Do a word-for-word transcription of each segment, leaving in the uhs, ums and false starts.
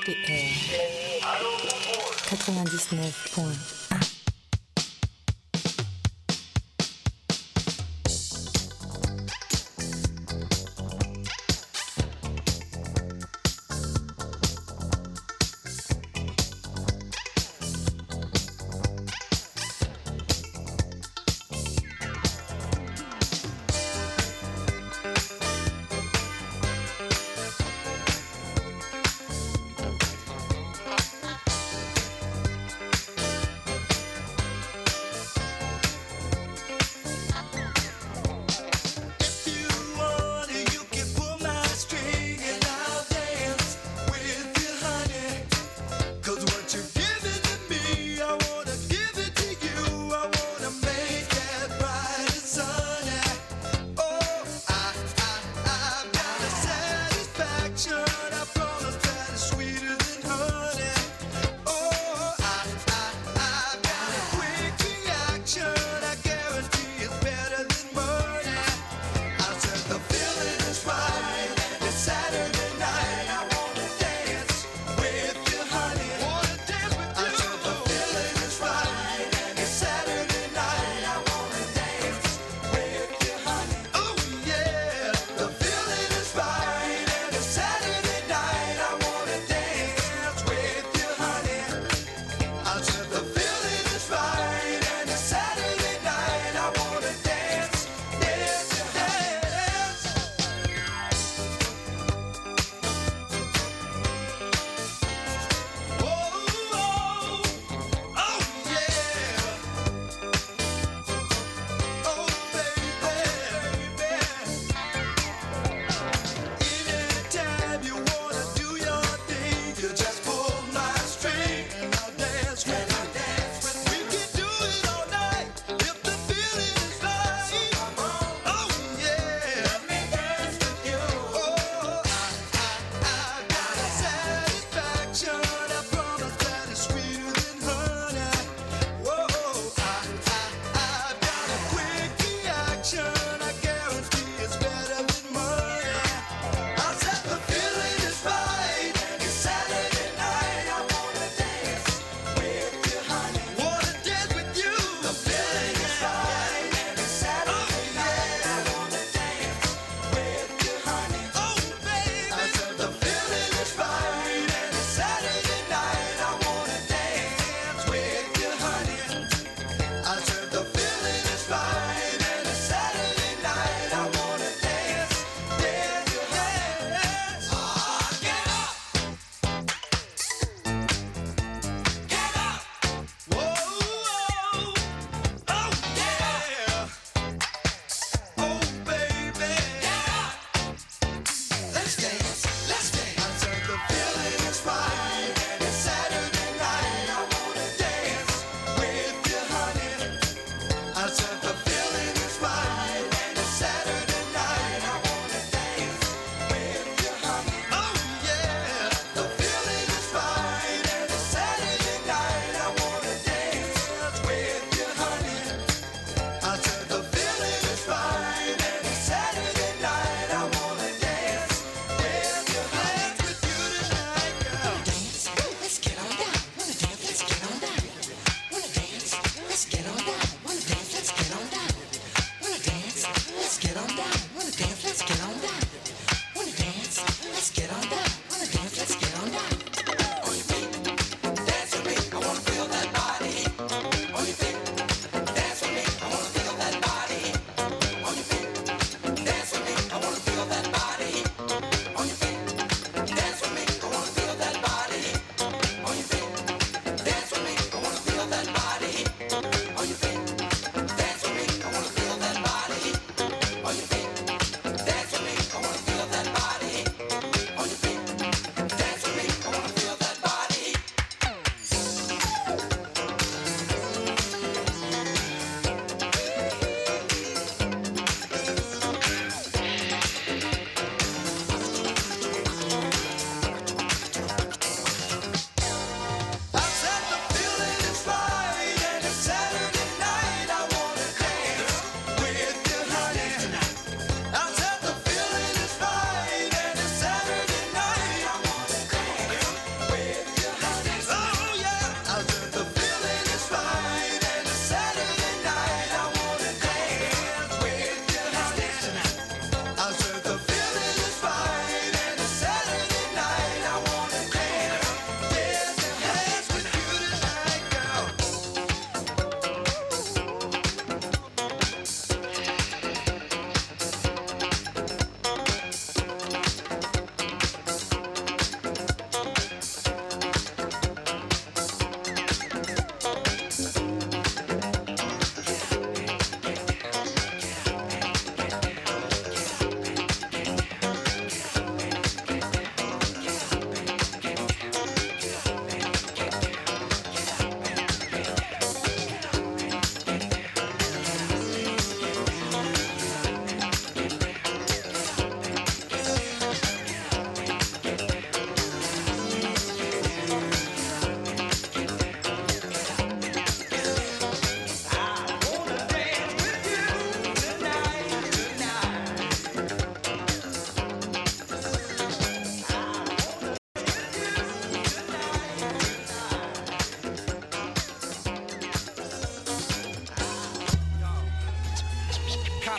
T R quatre-vingt-dix-neuf point un.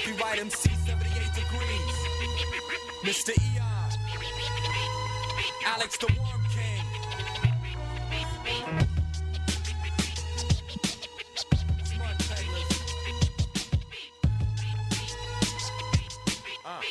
Copyright M C seventy-eight degrees. Mister Eon. Alex the Worm King. Smart Taylors. Uh.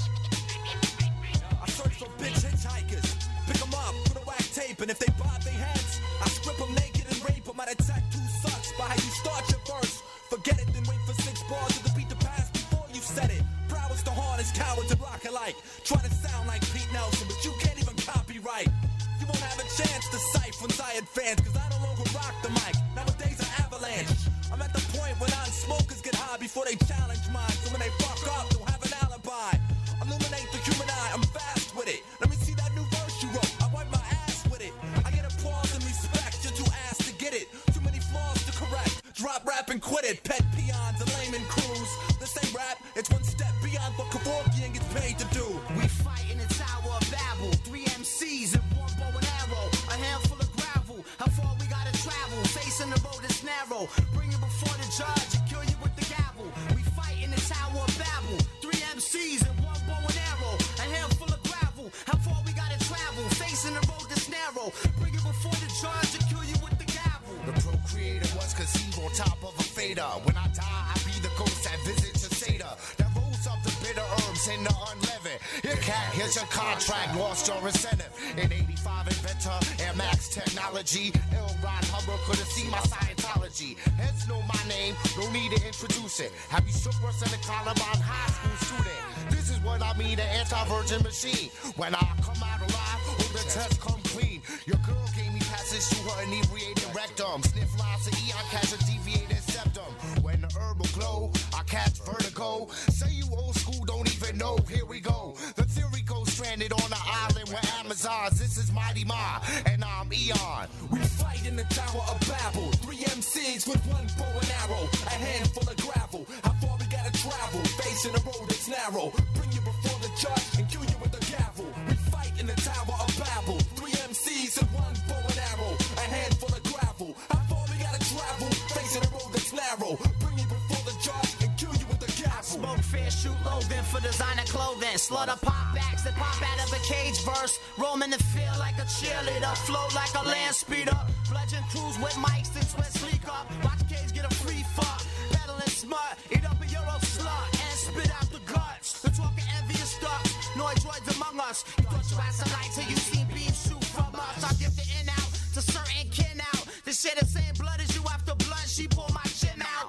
I search for bitch hitchhikers. Pick them up, put a whack tape, and if they bob their heads, I strip them naked and rape them. My tattoo sucks by how you start your verse. Forget it, then wait for six bars of the beat to pass before you said it. Prowess the hardest, cowards and rock alike. Try to sound like Pete Nelson, but you can't even copyright. You won't have a chance to cipher once I advance, cause I no longer rock the mic. Nowadays I avalanche. I'm at the point where non-smokers get high before they challenge mine. So when they fuck up, they'll have an alibi. Illuminate the human eye, I'm fast with it. Let me see that new verse you wrote, I wipe my ass with it. I get applause and respect, you're too ass to get it. Too many flaws to correct, drop rap and quit it. Pet peons and layman crews. This ain't rap, it's one step beyond what Kevorkian gets paid to do. We fight in the Tower of Babel, three M Cs and one bow and arrow. A handful of gravel, how far we gotta travel. Facing the road that's narrow, bring you before the judge and kill you with the gavel. We fight in the Tower of Babel, three M Cs and one bow and arrow. A handful of gravel, how far we gotta travel. Facing the road that's narrow, bring you before the judge and kill you with the gavel. The procreator was conceived on top of a fader. When I die, I be the ghost that visits your Seder. That rolls up the bitter herbs in the unleavened. Your cat, here's your contract, lost your incentive. In eighty-five, inventor, Air Max technology. L. Ron Hubbard could've seen my Scientology. Heads know my name, no need to introduce it. Have you shook worse than a Columbine high school student? This is what I mean, the anti-virgin machine. When I come out alive, oh, the test come clean. Your girl gave me passage to her inebriated rectum. Sniff lines of Eon, catch a deviated septum. When the herb will glow, I catch vertigo. Say you old school, don't even know, here we go. The theory goes stranded on an island with Amazons. This is Mighty Ma, and I'm Eon. We fight in the Tower of Babel, three M Cs with one bow and arrow. A handful of gravel, how far we gotta travel. Facing a road that's narrow, bring you before the judge and kill you with a gavel. We fight in the Tower of Babel, three M Cs and one bow and arrow. A handful of gravel, how far we gotta travel. Facing a road that's narrow, bring you before the judge and kill you with a gavel. Smoke fair, shoot loathing for designer clothing. Slaughter pop backs that pop out of a cage verse. Roaming the field like a cheerleader, float like a land speeder. Bludgeon crews with mics and sweat sleek up. Watch Cage get a free fuck. Peddling smart, eat up a Euro slut and spit out the guts. The talking envious stuff, noise droids among us. You thought you had some light till you seen beams shoot from us. I give the in out to certain kin out. This shit the same blood as you after blood. She pull my chin out.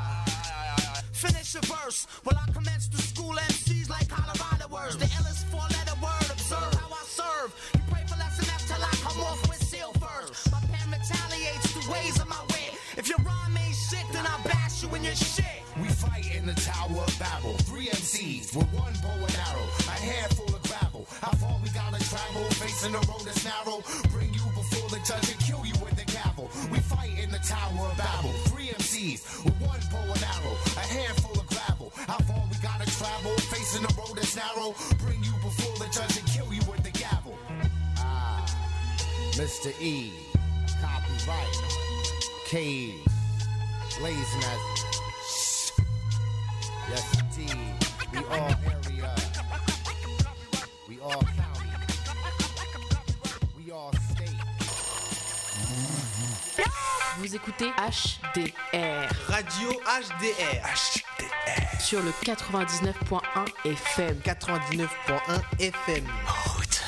Finish a verse while I commence to school M Cs like Colorado words. The illest four-letter word. Observe how I serve. You pray for lesson F till I come off with silvers. My pen retaliates the ways of my wit. If your rhyme ain't shit, then I bash you in your shit. We fight in the Tower of Babel, three M Cs with one bow and arrow, a handful of gravel. How far we gotta travel, facing the road that's narrow. Bring you before the judge and kill you with the gavel. We fight in the Tower of Babel, three M Cs with one bow and arrow, a handful of gravel. How far we gotta travel, facing the road that's narrow. Bring you before the judge and kill you with the gavel. Ah, Mister E, copyright, Cage, blazing as. Yes, indeed. We all area. We all county. We all state. Vous écoutez H D R. Radio H D R. H D R. Sur le quatre-vingt-dix-neuf point un F M. quatre-vingt-dix-neuf point un F M. Route.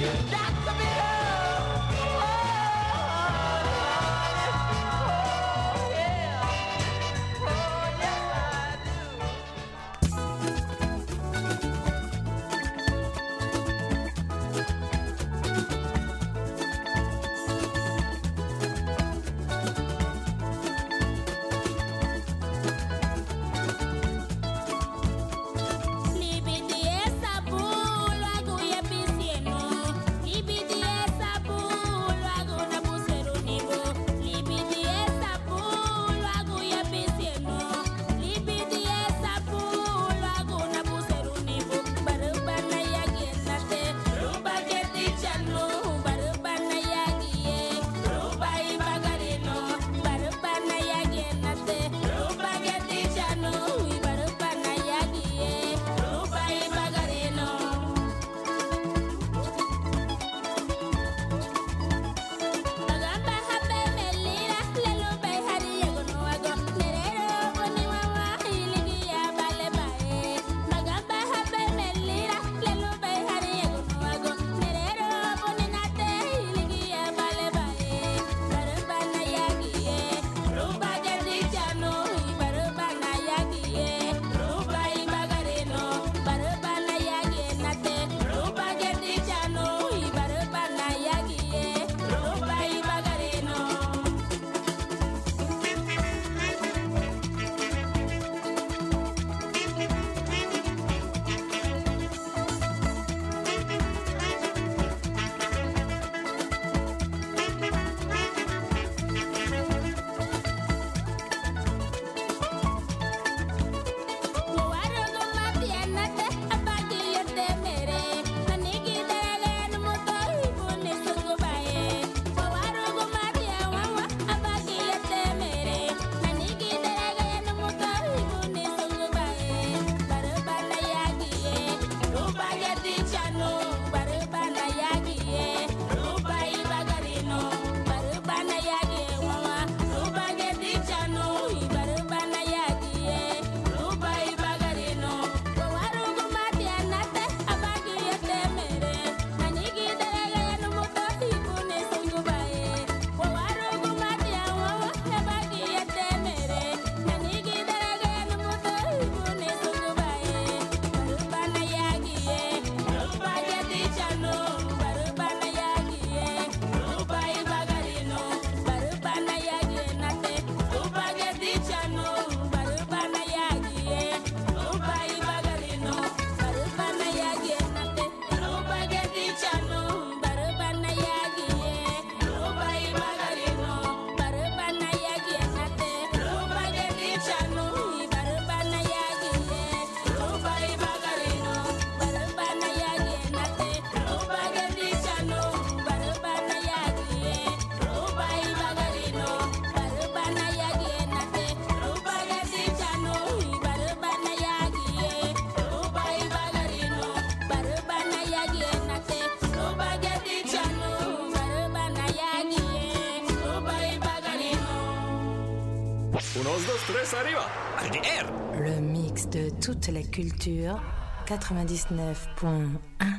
Unos, dos, tres, arriba. H D R. Le mix de toute la culture, quatre-vingt-dix-neuf point un.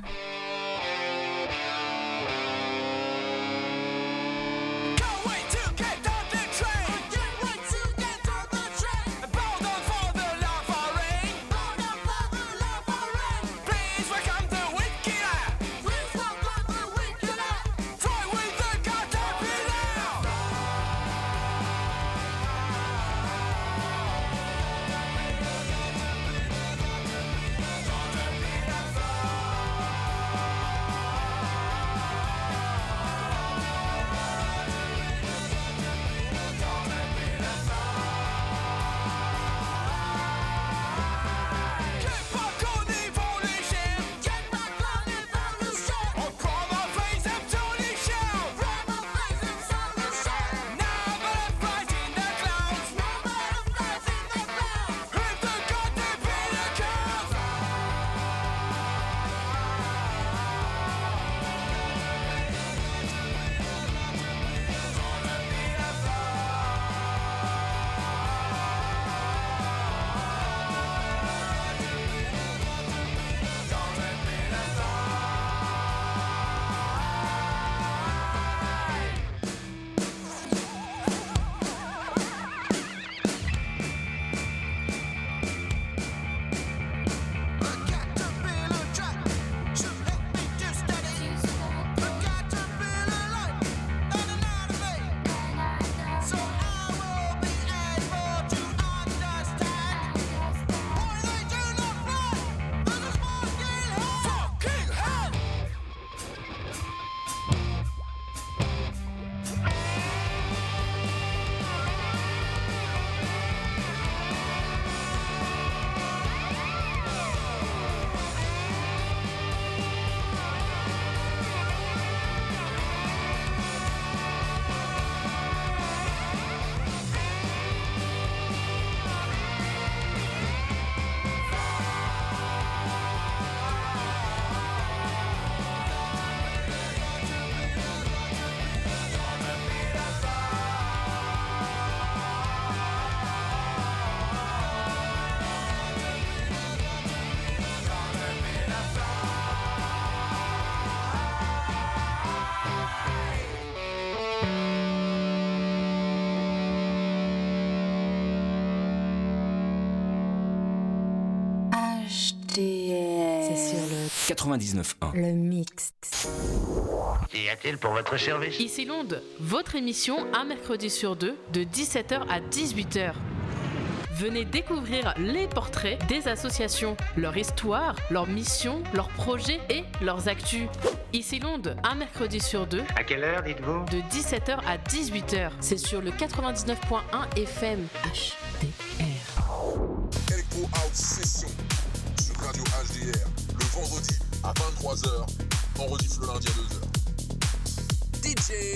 quatre-vingt-dix-neuf point un. Le mixte. Qu'y a-t-il pour votre service? Ici Londres, votre émission un mercredi sur deux de dix-sept heures à dix-huit heures. Venez découvrir les portraits des associations, leur histoire, leurs missions, leurs projets et leurs actus. Ici Londres, un mercredi sur deux. À quelle heure, dites-vous? De dix-sept heures à dix-huit heures. C'est sur le quatre-vingt-dix-neuf point un F M H D R. Electro House Session sur Radio H D R le vendredi à vingt-trois heures, on rediff le lundi à deux heures. D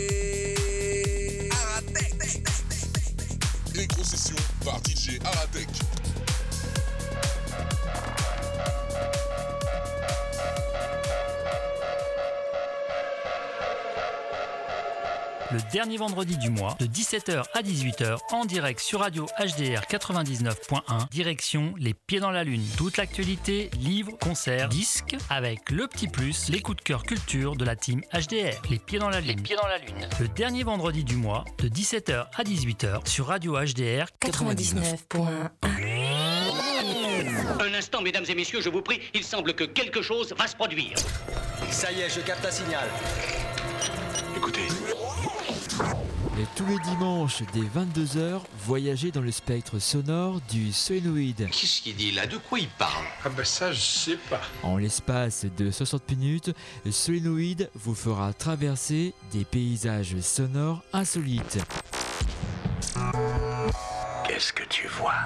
J Aratek. Electro Session par D J Aratek. Le dernier vendredi du mois, de dix-sept heures à dix-huit heures, en direct sur Radio H D R quatre-vingt-dix-neuf point un, direction Les Pieds dans la Lune. Toute l'actualité, livres, concerts, disques, avec le petit plus, les coups de cœur culture de la team H D R. Les Pieds dans la Lune. Les Pieds dans la Lune. Le dernier vendredi du mois, de dix-sept heures à dix-huit heures, sur Radio H D R quatre-vingt-dix-neuf point un. Un instant, mesdames et messieurs, je vous prie, il semble que quelque chose va se produire. Ça y est, je capte un signal. Écoutez. Et tous les dimanches dès vingt-deux heures, voyagez dans le spectre sonore du Solénoïde. Qu'est-ce qu'il dit là? De quoi il parle? Ah ben ça, je sais pas. En l'espace de soixante minutes, Solénoïde vous fera traverser des paysages sonores insolites. Qu'est-ce que tu vois?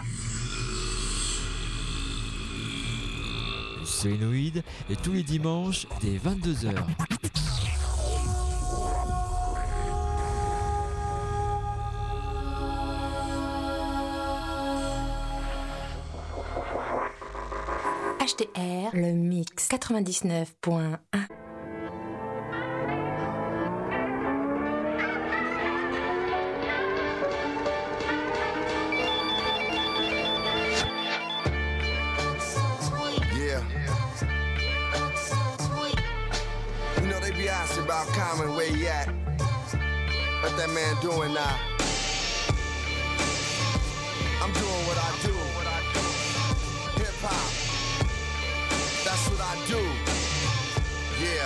Solénoïde, et tous les dimanches dès vingt-deux heures. H D R, le mix quatre-vingt-dix-neuf point un. About Common, where he at? What that man doing now? I'm doing what I do. Hip hop. That's what I do. Yeah.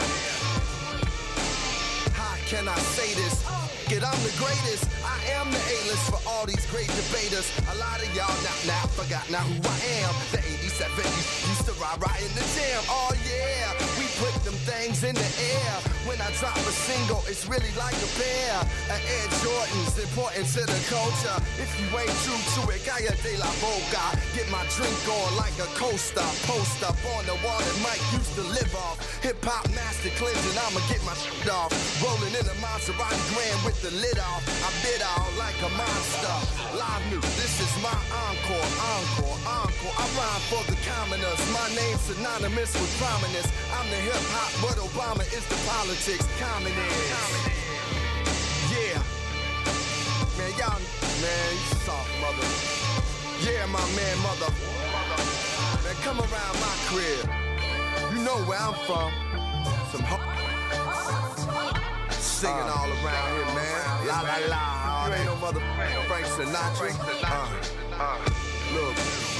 How can I say this? Get I'm the greatest. I am the A-list for all these great debaters. A lot of y'all now, now forgot now who I am. The eighty-seven used to ride right in the jam. Oh yeah, we put them things in the air. When I drop a single, it's really like a pair of Air Jordans, important to the culture. If you ain't true to it, Gaia de la Boca. Get my drink on like a coaster. Post up on the wall that Mike used to live off. Hip-hop master cleansing, I'ma get my shit off. Rolling in a Maserati Grand with the lid off. I bid out like a monster. Live new, this is my encore, encore, encore. I rhyme for the commoners. My name's synonymous with prominence. I'm the hip-hop, but Obama is the politics. Communist. Yeah. Man, y'all, man, you soft mother. Yeah, my man, mother. Man, come around my crib. You know where I'm from. Some ho- singing uh, all around here, man. La la la. You ain't no mother Frank Sinatra. Uh, uh, look.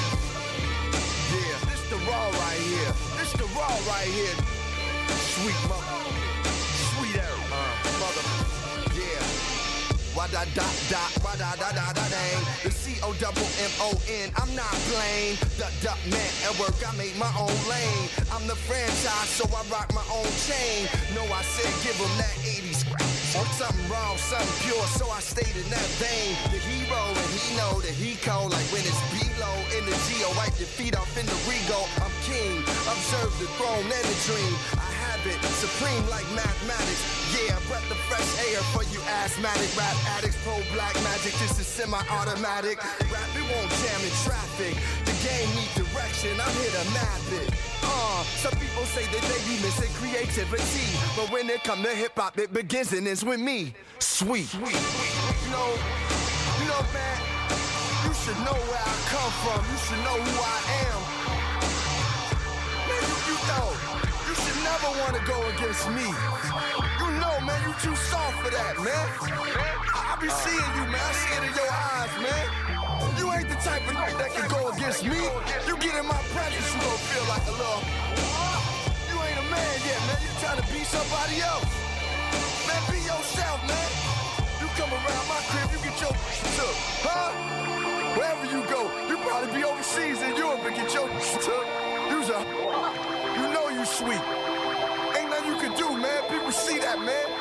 Yeah, this the raw right here. This the raw right here. Sweet mother. Sweet air. Uh, mother. Yeah. Wada da da, wada da da da dang. The C O double M O N, I'm not playing. The duck man at work, I made my own lane. I'm the franchise, so I rock my own chain. No, I said give him that eighties. Something wrong, something pure, so I stayed in that vein. The hero, and he know that he cold. Like when it's below in the Geo, wipe your feet off in the Rego. I'm king, observe the throne and the dream. I have it, supreme like mathematics. Yeah, breath of fresh air for you asthmatic rap addicts. Pro black magic, this is semi-automatic. Rap, it won't jam in traffic. The game need direction, I'm here to map it. Uh, some people say that they be missing creativity, but when it come to hip-hop, it begins and ends with me. Sweet. Sweet. You know, you know, man, you should know where I come from. You should know who I am. Man, you, you know, you should never want to go against me. You know, man, you too soft for that, man. I, I be seeing you, man. I see it in your eyes, man. You ain't the type of nigga that can go against me. You get in my presence, you gon' feel like a little. You ain't a man. man yet, man. You trying to be somebody else. Man, be yourself, man. You come around my crib, you get your took, huh? Wherever you go, you probably be overseas in Europe and get your took. You's a, you know you sweet. Ain't nothing you can do, man. People see that, man.